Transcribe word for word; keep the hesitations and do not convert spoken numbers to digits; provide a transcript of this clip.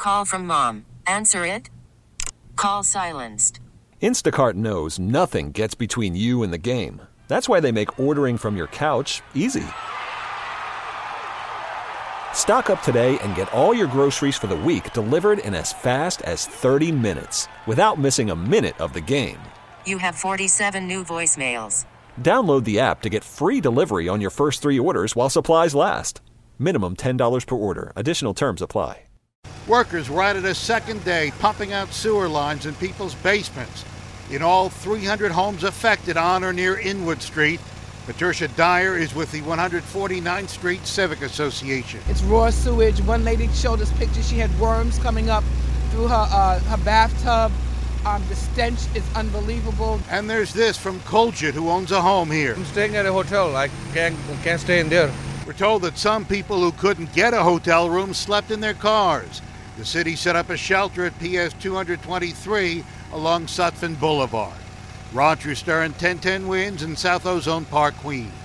call from mom. Answer it. Call silenced. Instacart knows nothing gets between you and the game. That's why they make ordering from your couch easy. Stock up today and get all your groceries for the week delivered in as fast as thirty minutes without missing a minute of the game. You have forty-seven new voicemails. Download the app to get free delivery on your first three orders while supplies last. Minimum ten dollars per order. Additional terms apply. Workers were at it a second day, pumping out sewer lines in people's basements. In all, three hundred homes affected on or near Inwood Street. Patricia Dyer is with the one forty-ninth Street Civic Association. It's raw sewage. One lady showed us pictures. She had worms coming up through her uh, her bathtub. Um, the stench is unbelievable. And there's this from Colgett, who owns a home here. I'm staying at a hotel. I can't, can't stay in there. We're told that some people who couldn't get a hotel room slept in their cars. The city set up a shelter at P S two twenty-three along Sutphin Boulevard. Roger Stern, ten ten Winds in South Ozone Park, Queens.